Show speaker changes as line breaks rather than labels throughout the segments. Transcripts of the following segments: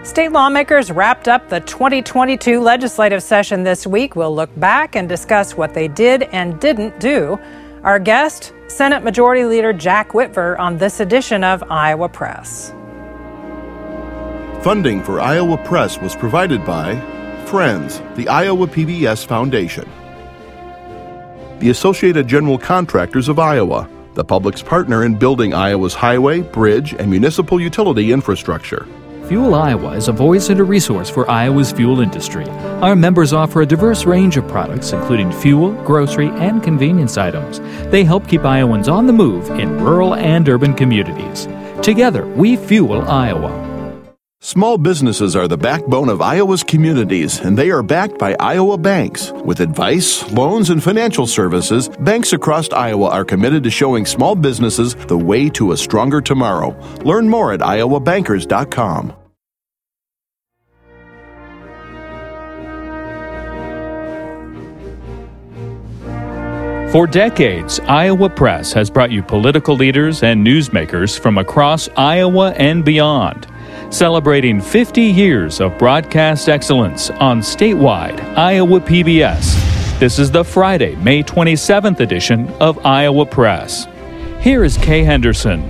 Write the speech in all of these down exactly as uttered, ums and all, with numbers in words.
State lawmakers wrapped up the twenty twenty-two legislative session this week. We'll look back and discuss what they did and didn't do. Our guest, Senate Majority Leader Jack Whitver, on this edition of Iowa Press.
Funding for Iowa Press was provided by Friends, the Iowa P B S Foundation, the Associated General Contractors of Iowa, the public's partner in building Iowa's highway, bridge, and municipal utility infrastructure.
Fuel Iowa is a voice and a resource for Iowa's fuel industry. Our members offer a diverse range of products, including fuel, grocery, and convenience items. They help keep Iowans on the move in rural and urban communities. Together, we fuel Iowa.
Small businesses are the backbone of Iowa's communities, and they are backed by Iowa banks. With advice, loans, and financial services, banks across Iowa are committed to showing small businesses the way to a stronger tomorrow. Learn more at iowa bankers dot com.
For decades, Iowa Press has brought you political leaders and newsmakers from across Iowa and beyond. Celebrating fifty years of broadcast excellence on statewide Iowa P B S. This is the Friday, May twenty-seventh edition of Iowa Press. Here is Kay Henderson.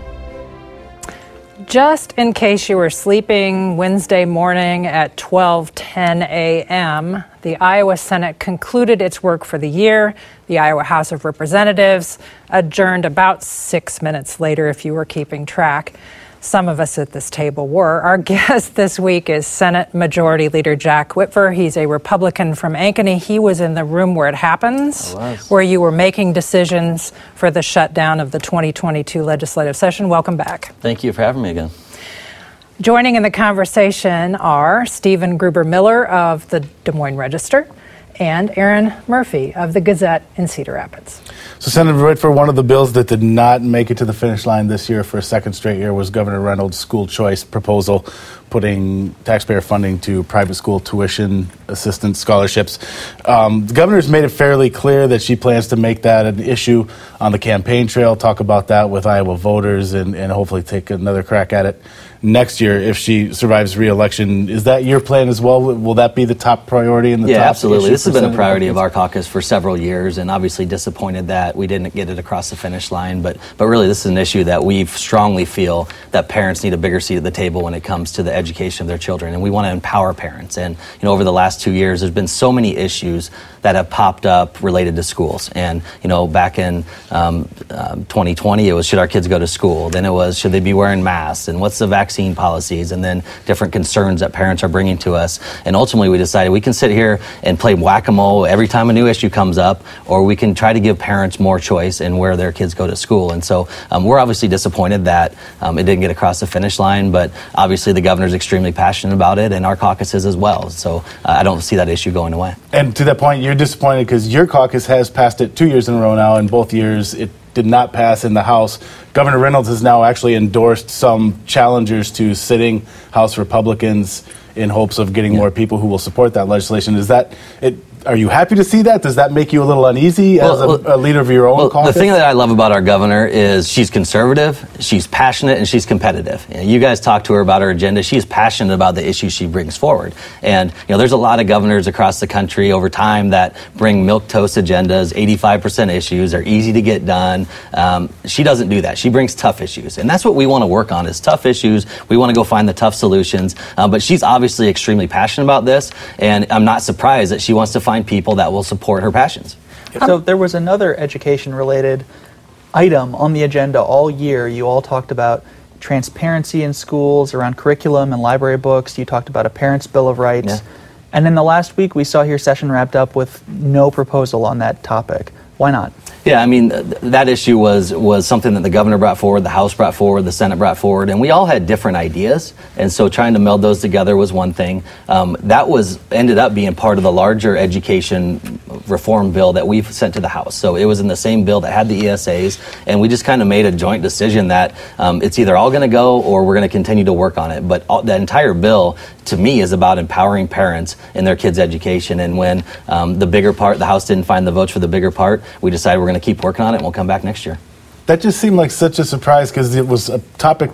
Just in case you were sleeping Wednesday morning at twelve ten a.m., the Iowa Senate concluded its work for the year. The Iowa House of Representatives adjourned about six minutes later, if you were keeping track. Some of us at this table were. Our guest this week is Senate Majority Leader Jack Whitver. He's a Republican from Ankeny. He was in the room where it happens, where you were making decisions for the shutdown of the twenty twenty-two legislative session. Welcome back.
Thank you for having me again.
Joining in the conversation are Stephen Gruber Miller of the Des Moines Register and Aaron Murphy of the Gazette in Cedar Rapids.
So, Senator Whitver, one of the bills that did not make it to the finish line this year for a second straight year was Governor Reynolds' school choice proposal, putting taxpayer funding to private school tuition assistance scholarships. Um, the governor's made it fairly clear that she plans to make that an issue on the campaign trail, talk about that with Iowa voters, and, and hopefully take another crack at it next year if she survives re-election. Is that your plan as well? Will that be the top priority in the
yeah,
top
absolutely. This has been a priority
Republicans?
of our caucus for several years, and obviously disappointed that we didn't get it across the finish line. But but really, this is an issue that we strongly feel that parents need a bigger seat at the table when it comes to the education of their children, and we want to empower parents. And you know, over the last two years, there's been so many issues that have popped up related to schools. And you know, back in um, um, twenty twenty, it was should our kids go to school? Then it was should they be wearing masks? And what's the vaccine policies? And then different concerns that parents are bringing to us. And ultimately, we decided we can sit here and play whack-a-mole every time a new issue comes up, or we can try to give parents more choice in where their kids go to school. And so um, we're obviously disappointed that um, it didn't get across the finish line, but obviously the governor's extremely passionate about it, and our caucus is as well. So uh, I don't see that issue going away.
And to that point, you're disappointed because your caucus has passed it two years in a row now, and both years it did not pass in the House. Governor Reynolds has now actually endorsed some challengers to sitting House Republicans in hopes of getting yeah. more people who will support that legislation. Is that it? Are you happy to see that? Does that make you a little uneasy well, as a, well, a leader of your own
well,
caucus?
The thing that I love about our governor is she's conservative, she's passionate, and she's competitive. You know, you guys talk to her about her agenda. She's passionate about the issues she brings forward. And you know, there's a lot of governors across the country over time that bring milquetoast agendas, eighty-five percent issues, are easy to get done. Um, she doesn't do that. She brings tough issues. And that's what we want to work on is tough issues. We want to go find the tough solutions. Um, but she's obviously extremely passionate about this. And I'm not surprised that she wants to find people that will support her passions.
So there was another education-related item on the agenda all year. You all talked about transparency in schools around curriculum and library books. You talked about a parent's bill of rights.
Yeah.
And in the last week, we saw your session wrapped up with no proposal on that topic. Why not?
Yeah, I mean, th- that issue was was something that the governor brought forward, the House brought forward, the Senate brought forward, and we all had different ideas. And so trying to meld those together was one thing. Um, that was ended up being part of the larger education reform bill that we've sent to the House. So it was in the same bill that had the E S As, and we just kind of made a joint decision that um, it's either all going to go or we're going to continue to work on it. But all, the entire bill, to me, is about empowering parents in their kids' education. And when um, the bigger part, the House didn't find the votes for the bigger part, we decided we're going to keep working on it, and we'll come back next year.
That just seemed like such a surprise because it was a topic that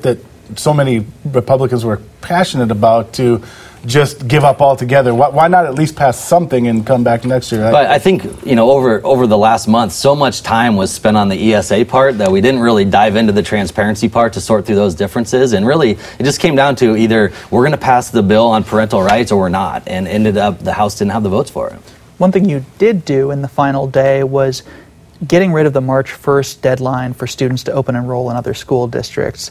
so many Republicans were passionate about to just give up altogether? Why, why not at least pass something and come back next year?
But I think, you know, over over the last month, so much time was spent on the E S A part that we didn't really dive into the transparency part to sort through those differences. And really, it just came down to either we're going to pass the bill on parental rights or we're not. And ended up the House didn't have the votes for it.
One thing you did do in the final day was getting rid of the March first deadline for students to open enroll in other school districts.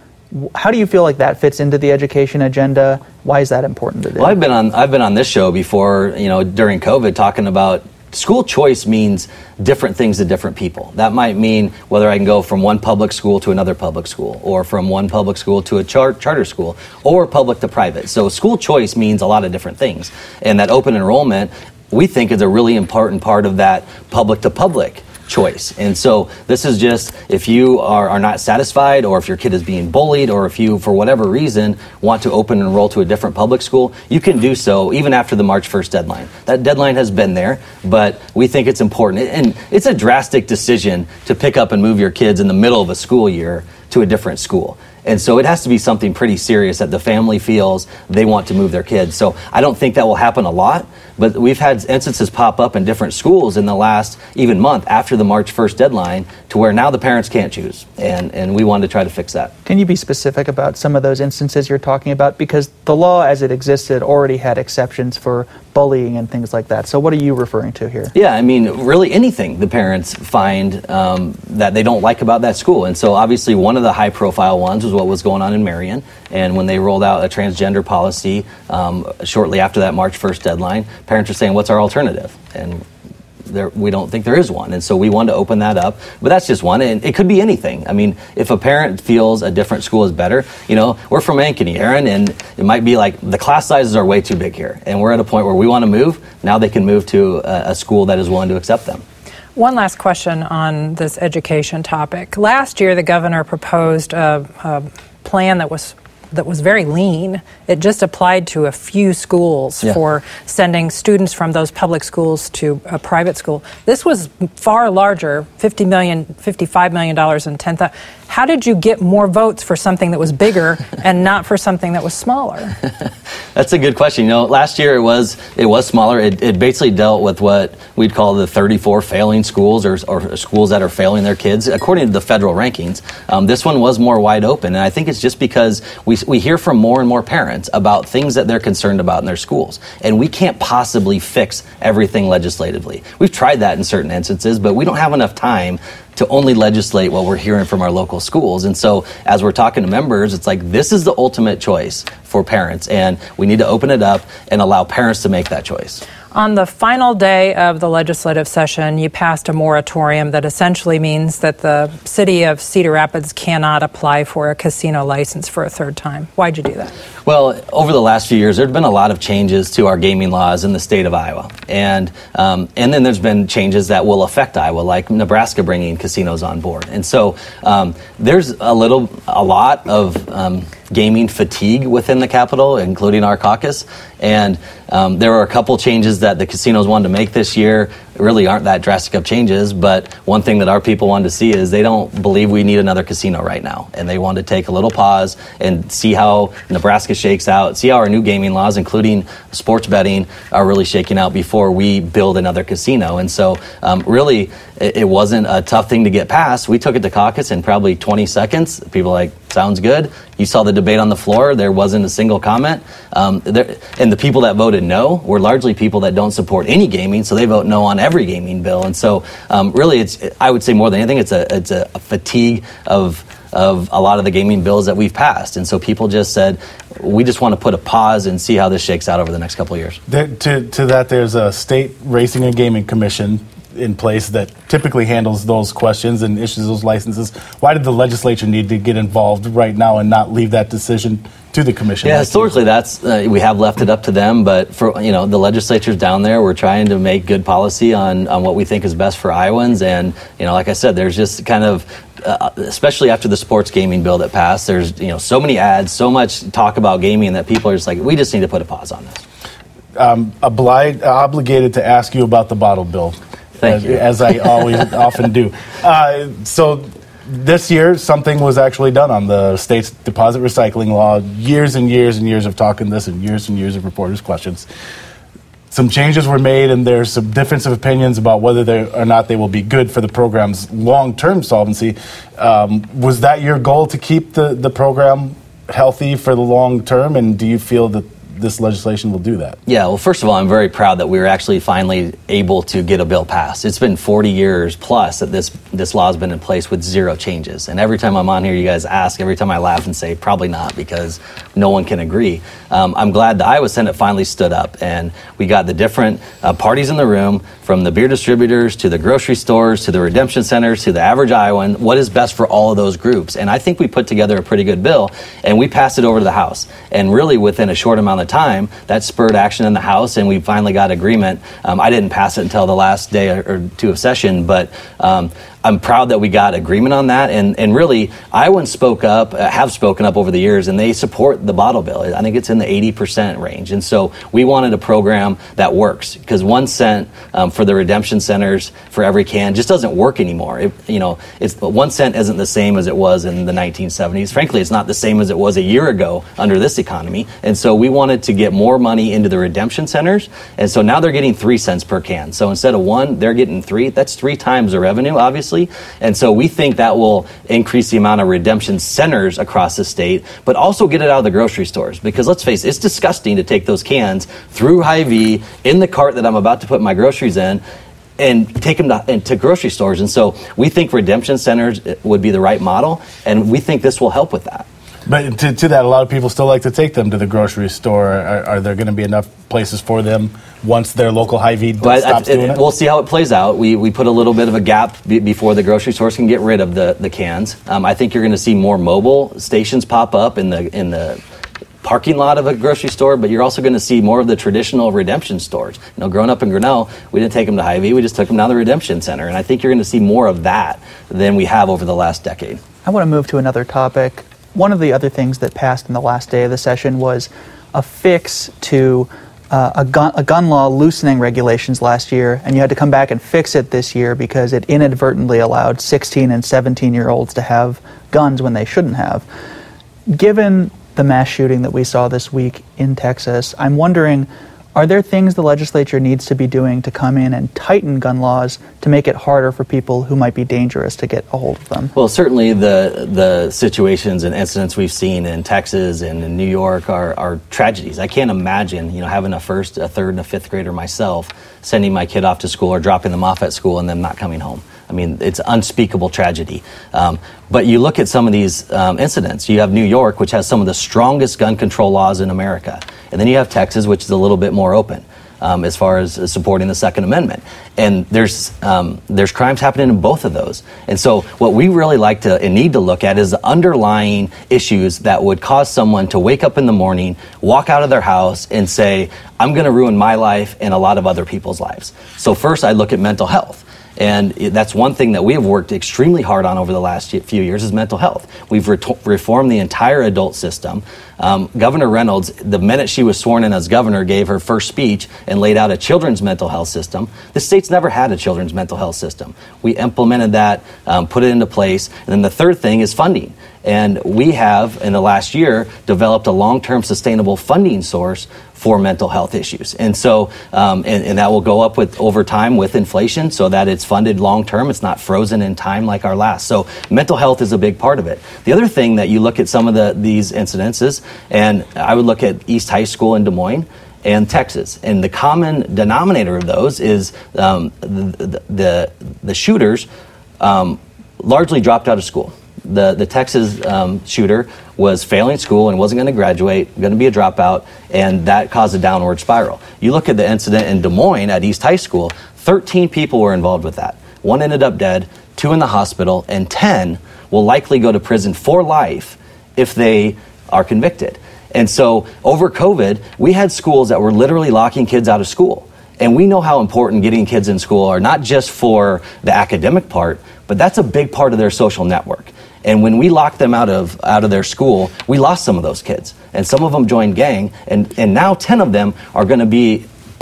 How do you feel like that fits into the education agenda? Why is that important to do?
Well, I've been on I've been on this show before, you know, during COVID, talking about school choice means different things to different people. That might mean whether I can go from one public school to another public school, or from one public school to a char- charter school, or public to private. So school choice means a lot of different things. And that open enrollment, we think, is a really important part of that public to public choice. And so this is just, if you are, are not satisfied, or if your kid is being bullied, or if you, for whatever reason, want to open and enroll to a different public school, you can do so even after the March first deadline. That deadline has been there, but we think it's important. And it's a drastic decision to pick up and move your kids in the middle of a school year to a different school. And so it has to be something pretty serious that the family feels they want to move their kids. So I don't think that will happen a lot, but we've had instances pop up in different schools in the last even month after the March first deadline to where now the parents can't choose. And, and we wanted to try to fix that.
Can you be specific about some of those instances you're talking about? Because the law as it existed already had exceptions for bullying and things like that. So what are you referring to here?
Yeah, I mean, really anything the parents find um, that they don't like about that school. And so obviously one of the high profile ones was what was going on in Marion. And when they rolled out a transgender policy um, shortly after that March first deadline, parents are saying, what's our alternative? And there, we don't think there is one. And so we wanted to open that up. But that's just one. And it could be anything. I mean, if a parent feels a different school is better, you know, we're from Ankeny, Aaron, and it might be like the class sizes are way too big here. And we're at a point where we want to move. Now they can move to a, a school that is willing to accept them.
One last question on this education topic. Last year, the governor proposed a, a plan that was that was very lean. It just applied to a few schools yeah. for sending students from those public schools to a private school. This was far larger, fifty million dollars, fifty-five million dollars and ten thousand dollars. How did you get more votes for something that was bigger and not for something that was smaller?
That's a good question. You know, last year it was it was smaller. It, it basically dealt with what we'd call the thirty-four failing schools, or, or schools that are failing their kids, according to the federal rankings. Um, this one was more wide open, and I think it's just because we we hear from more and more parents about things that they're concerned about in their schools, and we can't possibly fix everything legislatively. We've tried that in certain instances, but we don't have enough time to only legislate what we're hearing from our local schools. And so as we're talking to members, it's like, this is the ultimate choice for parents, and we need to open it up and allow parents to make that choice.
On the final day of the legislative session, you passed a moratorium that essentially means that the city of Cedar Rapids cannot apply for a casino license for a third time. Why'd you do that?
Well, over the last few years, there have been a lot of changes to our gaming laws in the state of Iowa. And um, and then there's been changes that will affect Iowa, like Nebraska bringing casinos on board. And so um, there's a little, a lot of um, gaming fatigue within the Capitol, including our caucus. And um, there were a couple changes that the casinos wanted to make this year. Really aren't that drastic of changes, but one thing that our people wanted to see is they don't believe we need another casino right now. And they want to take a little pause and see how Nebraska shakes out, see how our new gaming laws, including sports betting, are really shaking out before we build another casino. And so um, really, it, it wasn't a tough thing to get passed. We took it to caucus in probably twenty seconds. People were like, sounds good. You saw the debate on the floor. There wasn't a single comment. Um, there, and the people that voted no were largely people that don't support any gaming, so they vote no on every gaming bill. And so um, really, it's I would say more than anything, it's a it's a fatigue of of a lot of the gaming bills that we've passed. And so people just said, we just want to put a pause and see how this shakes out over the next couple of years.
There, to, to that, there's a state racing and gaming commission in place that typically handles those questions and issues those licenses. Why did the legislature need to get involved right now and not leave that decision to the commission?
Yeah, historically, that's uh, we have left it up to them. But for you know, the legislature's down there. We're trying to make good policy on on what we think is best for Iowans. And you know, like I said, there's just kind of, uh, especially after the sports gaming bill that passed, there's you know so many ads, so much talk about gaming that people are just like, we just need to put a pause on this.
Um, obliged, obligated to ask you about the bottle bill.
Thank
as,
you.
as I always often do. Uh, so this year, something was actually done on the state's deposit recycling law. Years and years and years of talking this and years and years of reporters' questions. Some changes were made, and there's some difference of opinions about whether they or not they will be good for the program's long-term solvency. Um, was that your goal, to keep the, the program healthy for the long term, and do you feel that this legislation will do that?
Yeah, well, first of all, I'm very proud that we were actually finally able to get a bill passed. It's been forty years plus that this this law has been in place with zero changes. And every time I'm on here, you guys ask, every time I laugh and say, probably not, because no one can agree. Um, I'm glad the Iowa Senate finally stood up, and we got the different uh, parties in the room, from the beer distributors to the grocery stores to the redemption centers to the average Iowan, what is best for all of those groups. And I think we put together a pretty good bill, and we passed it over to the House. And really, within a short amount of time, that spurred action in the House, and we finally got agreement. Um, I didn't pass it until the last day or two of session, but um, I'm proud that we got agreement on that. And, and really, Iowans spoke up, uh, have spoken up over the years, and they support the bottle bill. I think it's in the eighty percent range. And so we wanted a program that works, because one cent um, for the redemption centers for every can just doesn't work anymore. It, you know, it's one cent isn't the same as it was in the nineteen seventies. Frankly, it's not the same as it was a year ago under this economy. And so we wanted to get more money into the redemption centers. And so now they're getting three cents per can. So instead of one, they're getting three. That's three times the revenue, obviously. And so we think that will increase the amount of redemption centers across the state, but also get it out of the grocery stores. Because let's face it, it's disgusting to take those cans through Hy-Vee in the cart that I'm about to put my groceries in and take them to, to grocery stores. And so we think redemption centers would be the right model, and we think this will help with that.
But to, to that, a lot of people still like to take them to the grocery store. Are, are there going to be enough places for them once their local Hy-Vee
well,
stops
I,
doing it?
We'll see how it plays out. We we put a little bit of a gap be, before the grocery stores can get rid of the, the cans. Um, I think you're going to see more mobile stations pop up in the in the parking lot of a grocery store, but you're also going to see more of the traditional redemption stores. You know, growing up in Grinnell, we didn't take them to Hy-Vee, we just took them down to the redemption center. And I think you're going to see more of that than we have over the last decade.
I want to move to another topic. One of the other things that passed in the last day of the session was a fix to uh, a, gun, a gun law loosening regulations last year, and you had to come back and fix it this year because it inadvertently allowed sixteen and seventeen-year-olds to have guns when they shouldn't have. Given the mass shooting that we saw this week in Texas, I'm wondering, are there things the legislature needs to be doing to come in and tighten gun laws to make it harder for people who might be dangerous to get a hold of them?
Well, certainly the the situations and incidents we've seen in Texas and in New York are, are tragedies. I can't imagine, you know, having a first, a third, and a fifth grader myself, sending my kid off to school or dropping them off at school and them not coming home. I mean, it's unspeakable tragedy. Um, but you look at some of these um, incidents. You have New York, which has some of the strongest gun control laws in America. And then you have Texas, which is a little bit more open um, as far as supporting the Second Amendment. And there's um, there's crimes happening in both of those. And so what we really like to and need to look at is the underlying issues that would cause someone to wake up in the morning, walk out of their house, and say, I'm going to ruin my life and a lot of other people's lives. So first, I look at mental health. And that's one thing that we have worked extremely hard on over the last few years is mental health. We've re- reformed the entire adult system. Um, Governor Reynolds, the minute she was sworn in as governor, gave her first speech and laid out a children's mental health system. The state's never had a children's mental health system. We implemented that, um, put it into place. And then the third thing is funding. And we have, in the last year, developed a long-term sustainable funding source for mental health issues. And so, um, and, and that will go up with over time with inflation so that it's funded long-term. It's not frozen in time like our last. So mental health is a big part of it. The other thing that you look at some of the these incidences, and I would look at East High School in Des Moines and Texas. And the common denominator of those is um, the, the, the shooters um, largely dropped out of school. The the Texas um, shooter was failing school and wasn't going to graduate, going to be a dropout, and that caused a downward spiral. You look at the incident in Des Moines at East High School, thirteen people were involved with that. One ended up dead, two in the hospital, and ten will likely go to prison for life if they are convicted. And so over COVID, we had schools that were literally locking kids out of school. And we know how important getting kids in school are, not just for the academic part, but that's a big part of their social network. And when we locked them out of out of their school, we lost some of those kids. And some of them joined gang, and, and now ten of them are going to be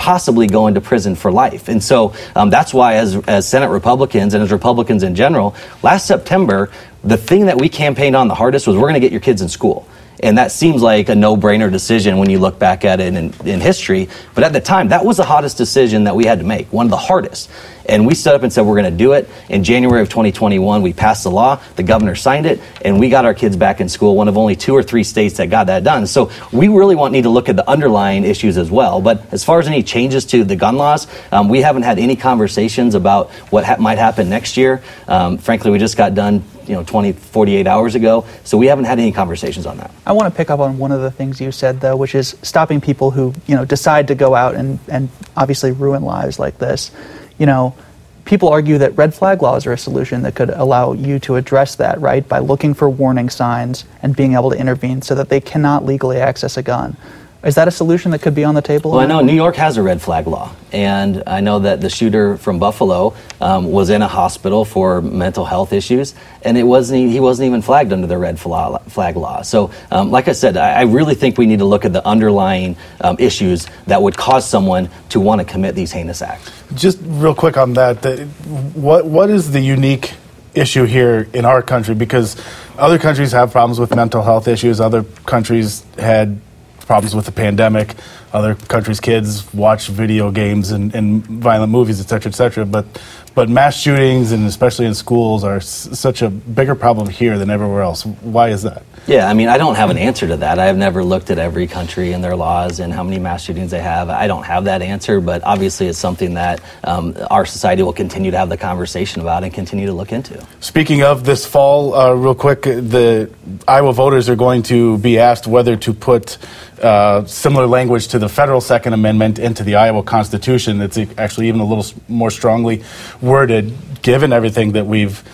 possibly going to prison for life. And so um, that's why as, as Senate Republicans and as Republicans in general, last September, the thing that we campaigned on the hardest was we're going to get your kids in school. And that seems like a no-brainer decision when you look back at it in, in history. But at the time, that was the hottest decision that we had to make, one of the hardest. And we stood up and said we're going to do it. In January of twenty twenty-one, we passed the law, the governor signed it, and we got our kids back in school, one of only two or three states that got that done. So we really want need to look at the underlying issues as well. But as far as any changes to the gun laws, um, we haven't had any conversations about what ha- might happen next year. Um, frankly, we just got done you know, twenty, forty-eight hours ago. So we haven't had any conversations on that.
I want to pick up on one of the things you said, though, which is stopping people who, you know, decide to go out and, and obviously ruin lives like this. You know, people argue that red flag laws are a solution that could allow you to address that, right? By looking for warning signs and being able to intervene so that they cannot legally access a gun. Is that a solution that could be on the table?
Well, I know New York has a red flag law, and I know that the shooter from Buffalo um, was in a hospital for mental health issues, and it wasn't he wasn't even flagged under the red flag law. So, um, like I said, I, I really think we need to look at the underlying um, issues that would cause someone to want to commit these heinous acts.
Just real quick on that, the, what what is the unique issue here in our country? Because other countries have problems with mental health issues. Other countries had problems with the pandemic. Other countries' kids watch video games and, and violent movies, et cetera, et cetera. But, but mass shootings, and especially in schools, are s- such a bigger problem here than everywhere else. Why is that?
Yeah, I mean, I don't have an answer to that. I have never looked at every country and their laws and how many mass shootings they have. I don't have that answer, but obviously it's something that um, our society will continue to have the conversation about and continue to look into.
Speaking of this fall, uh, real quick, the Iowa voters are going to be asked whether to put uh, similar language to the federal Second Amendment into the Iowa Constitution. It's actually even a little more strongly worded, given everything that we've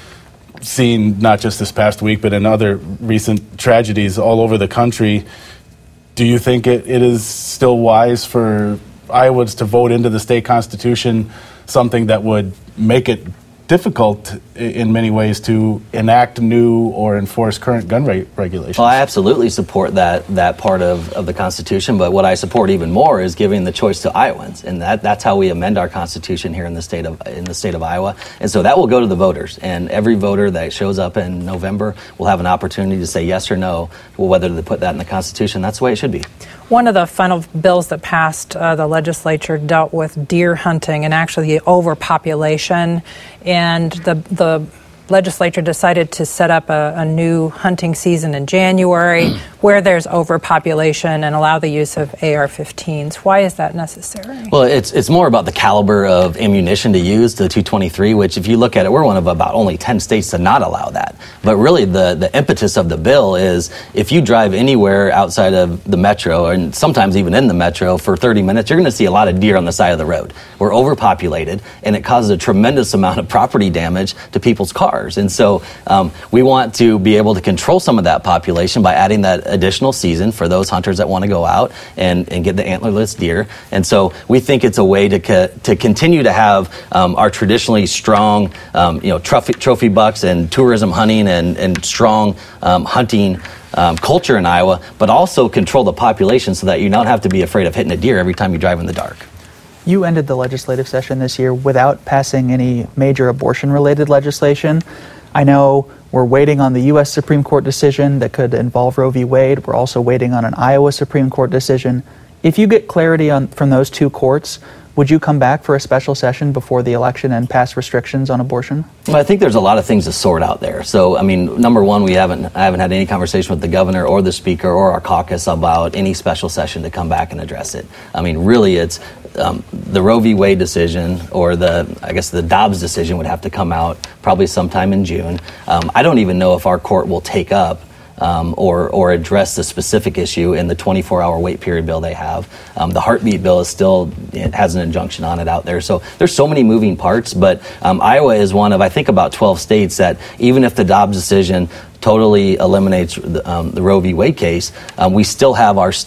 seen, not just this past week, but in other recent tragedies all over the country. Do you think it, it is still wise for Iowans to vote into the state constitution something that would make it difficult in many ways to enact new or enforce current gun rate regulations?
Well, I absolutely support that that part of, of the Constitution, but what I support even more is giving the choice to Iowans, and that, that's how we amend our Constitution here in the state of in the state of Iowa. And so that will go to the voters, and every voter that shows up in November will have an opportunity to say yes or no, whether to put that in the Constitution. That's the way it should be.
One of the final bills that passed uh, the legislature dealt with deer hunting and actually the overpopulation, and the the legislature decided to set up a, a new hunting season in January where there's overpopulation and allow the use of A R fifteens. Why is that necessary?
Well, it's it's more about the caliber of ammunition to use, the two twenty-three, which if you look at it, we're one of about only ten states to not allow that. But really the, the impetus of the bill is if you drive anywhere outside of the metro, and sometimes even in the metro, for thirty minutes, you're going to see a lot of deer on the side of the road. We're overpopulated, and it causes a tremendous amount of property damage to people's cars. And so um, we want to be able to control some of that population by adding that additional season for those hunters that want to go out and, and get the antlerless deer. And so we think it's a way to co- to continue to have um, our traditionally strong um, you know, trophy, trophy bucks and tourism hunting and, and strong um, hunting um, culture in Iowa, but also control the population so that you don't have to be afraid of hitting a deer every time you drive in the dark.
You ended the legislative session this year without passing any major abortion-related legislation. I know we're waiting on the U S Supreme Court decision that could involve Roe v. Wade. We're also waiting on an Iowa Supreme Court decision. If you get clarity on from those two courts, would you come back for a special session before the election and pass restrictions on abortion?
Well, I think there's a lot of things to sort out there. So, I mean, number one, we haven't I haven't had any conversation with the governor or the speaker or our caucus about any special session to come back and address it. I mean, really, it's um, the Roe v. Wade decision, or the I guess the Dobbs decision would have to come out probably sometime in June. Um, I don't even know if our court will take up Um, or, or address the specific issue in the twenty-four hour wait period bill they have. Um, the heartbeat bill is still, it has an injunction on it out there. So there's so many moving parts, but um, Iowa is one of, I think, about twelve states that even if the Dobbs decision totally eliminates the, um, the Roe v. Wade case, um, we still have our state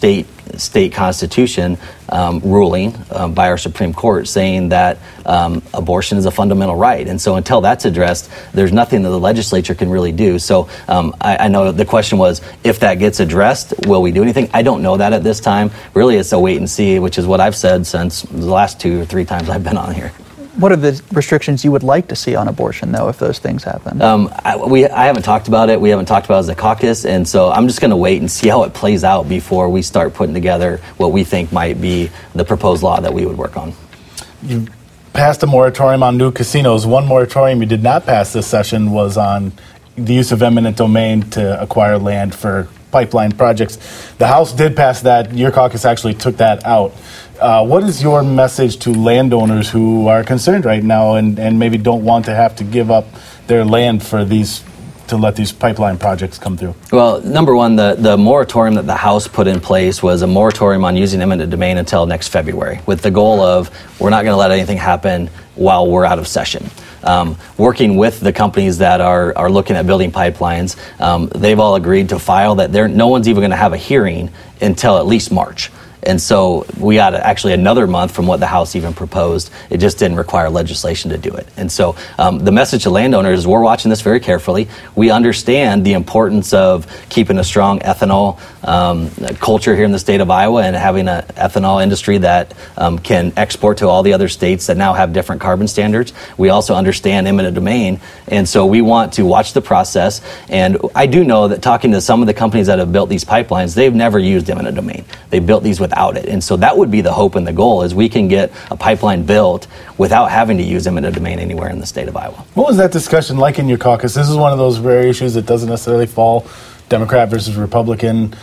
state constitution um, ruling um, by our Supreme Court saying that um, abortion is a fundamental right. And so until that's addressed, there's nothing that the legislature can really do. So um, I, I know the question was, if that gets addressed, will we do anything? I don't know that at this time. Really, it's a wait and see, which is what I've said since the last two or three times I've been on here.
What are the restrictions you would like to see on abortion, though, if those things happen?
Um, I, we, I haven't talked about it. We haven't talked about it as a caucus, and so I'm just going to wait and see how it plays out before we start putting together what we think might be the proposed law that we would work on.
You passed a moratorium on new casinos. One moratorium you did not pass this session was on the use of eminent domain to acquire land for pipeline projects. The House did pass that. Your caucus actually took that out. Uh, what is your message to landowners who are concerned right now and, and maybe don't want to have to give up their land for these to let these pipeline projects come through?
Well, number one, the, the moratorium that the House put in place was a moratorium on using eminent domain until next February, with the goal of we're not going to let anything happen while we're out of session. Um, working with the companies that are, are looking at building pipelines, um, they've all agreed to file that they're, no one's even going to have a hearing until at least March. And so we got actually another month from what the House even proposed. It just didn't require legislation to do it. And so um, the message to landowners is we're watching this very carefully. We understand the importance of keeping a strong ethanol um, culture here in the state of Iowa and having an ethanol industry that um, can export to all the other states that now have different carbon standards. We also understand eminent domain. And so we want to watch the process. And I do know that talking to some of the companies that have built these pipelines, they've never used eminent domain. They built these with without it. And so that would be the hope and the goal, is we can get a pipeline built without having to use eminent domain anywhere in the state of Iowa.
What was that discussion like in your caucus? This is one of those rare issues that doesn't necessarily fall Democrat versus Republican.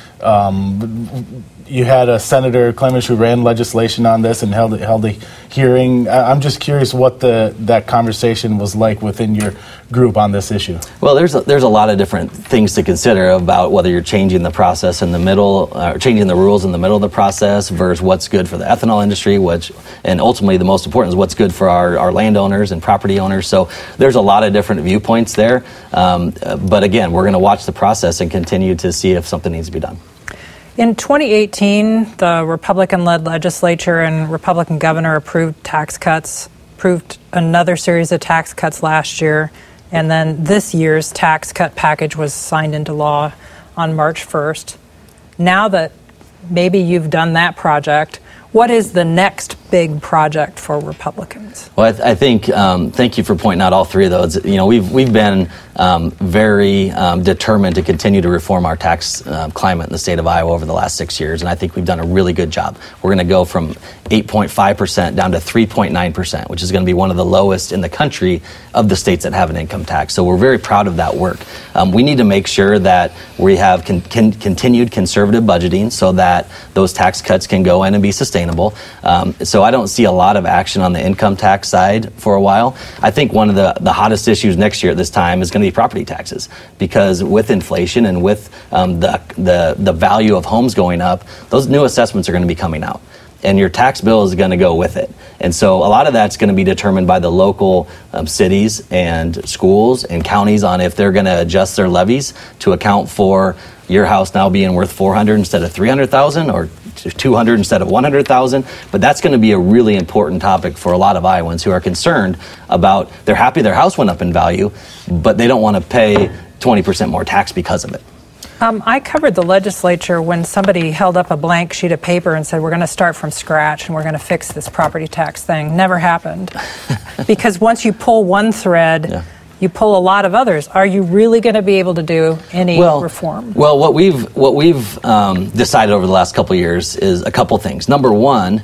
Um, you had a Senator Clemish who ran legislation on this and held held a hearing. I'm just curious what the that conversation was like within your group on this issue.
Well, there's a, there's a lot of different things to consider about whether you're changing the process in the middle, uh, changing the rules in the middle of the process versus what's good for the ethanol industry, which, and ultimately the most important is what's good for our, our landowners and property owners. So there's a lot of different viewpoints there. Um, but again, we're going to watch the process and continue to see if something needs to be done.
In twenty eighteen, the Republican-led legislature and Republican governor approved tax cuts, approved another series of tax cuts last year, and then this year's tax cut package was signed into law on March first. Now that maybe you've done that project, what is the next big project for Republicans?
Well, I, th- I think, um, thank you for pointing out all three of those. You know, we've we've been um, very um, determined to continue to reform our tax uh, climate in the state of Iowa over the last six years, and I think we've done a really good job. We're going to go from eight point five percent down to three point nine percent, which is going to be one of the lowest in the country of the states that have an income tax. So we're very proud of that work. Um, we need to make sure that we have con- con- continued conservative budgeting so that those tax cuts can go in and be sustainable. Um, so I don't see a lot of action on the income tax side for a while. I think one of the, the hottest issues next year at this time is going to be property taxes, because with inflation and with um, the, the, the value of homes going up, those new assessments are going to be coming out, and your tax bill is going to go with it. And so a lot of that's going to be determined by the local um, cities and schools and counties on if they're going to adjust their levies to account for your house now being worth four hundred instead of three hundred thousand, or two hundred instead of one hundred thousand. But that's going to be a really important topic for a lot of Iowans who are concerned about, they're happy their house went up in value, but they don't want to pay twenty percent more tax because of it.
Um, I covered the legislature when somebody held up a blank sheet of paper and said, we're going to start from scratch and we're going to fix this property tax thing. Never happened. Because once you pull one thread, yeah. you pull a lot of others. Are you really going to be able to do any
well,
reform?
Well, what we've what we've um, decided over the last couple of years is a couple things. Number one,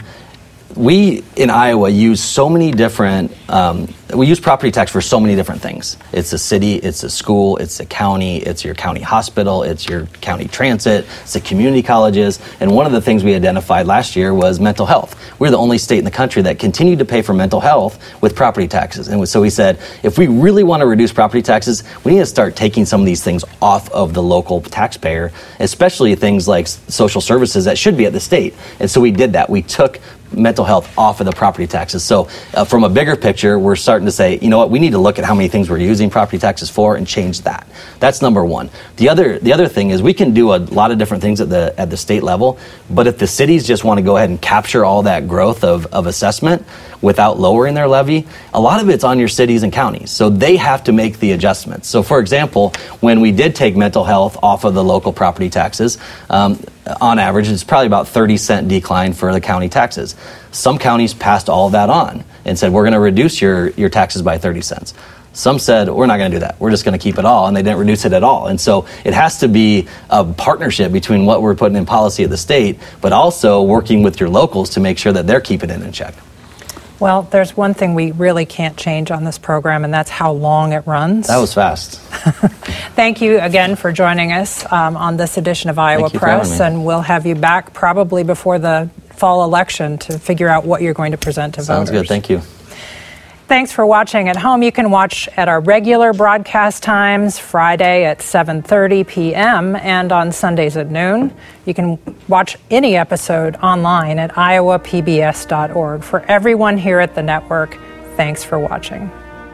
we in Iowa use so many different, um, we use property tax for so many different things. It's a city, it's a school, it's a county, it's your county hospital, it's your county transit, it's the community colleges. And one of the things we identified last year was mental health. We're the only state in the country that continued to pay for mental health with property taxes. And so we said, if we really want to reduce property taxes, we need to start taking some of these things off of the local taxpayer, especially things like social services that should be at the state. And so we did that. We took mental health off of the property taxes. So uh, from a bigger picture, we're starting important to say, you know what, we need to look at how many things we're using property taxes for and change that. That's number one. The other the other thing is we can do a lot of different things at the at the state level, but if the cities just want to go ahead and capture all that growth of, of assessment without lowering their levy, a lot of it's on your cities and counties. So they have to make the adjustments. So for example, when we did take mental health off of the local property taxes, um, on average, it's probably about thirty cent decline for the county taxes. Some counties passed all of that on and said, we're going to reduce your, your taxes by thirty cents. Some said, we're not going to do that. We're just going to keep it all, and they didn't reduce it at all. And so it has to be a partnership between what we're putting in policy at the state, but also working with your locals to make sure that they're keeping it in check.
Well, there's one thing we really can't change on this program, and that's how long it runs.
That was fast.
Thank you again for joining us um, on this edition of Iowa Press, and we'll have you back probably before the fall election to figure out what you're going to present to
Sounds
voters.
good. Thank you.
Thanks for watching at home. You can watch at our regular broadcast times, Friday at seven thirty p.m. and on Sundays at noon. You can watch any episode online at iowa p b s dot org. For everyone here at the network, thanks for watching.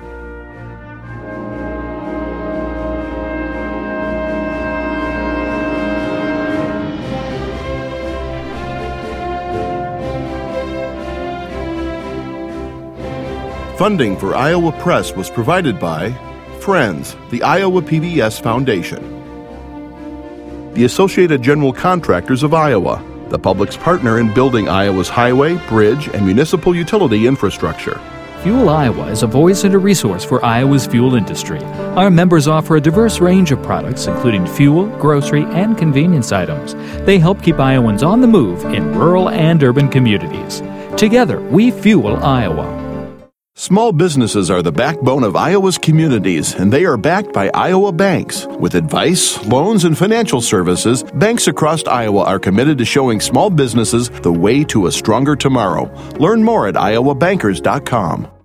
Funding for Iowa Press was provided by Friends, the Iowa P B S Foundation, the Associated General Contractors of Iowa, the public's partner in building Iowa's highway, bridge, and municipal utility infrastructure.
Fuel Iowa is a voice and a resource for Iowa's fuel industry. Our members offer a diverse range of products, including fuel, grocery, and convenience items. They help keep Iowans on the move in rural and urban communities. Together, we fuel Iowa.
Small businesses are the backbone of Iowa's communities, and they are backed by Iowa banks. With advice, loans, and financial services, banks across Iowa are committed to showing small businesses the way to a stronger tomorrow. Learn more at iowa bankers dot com.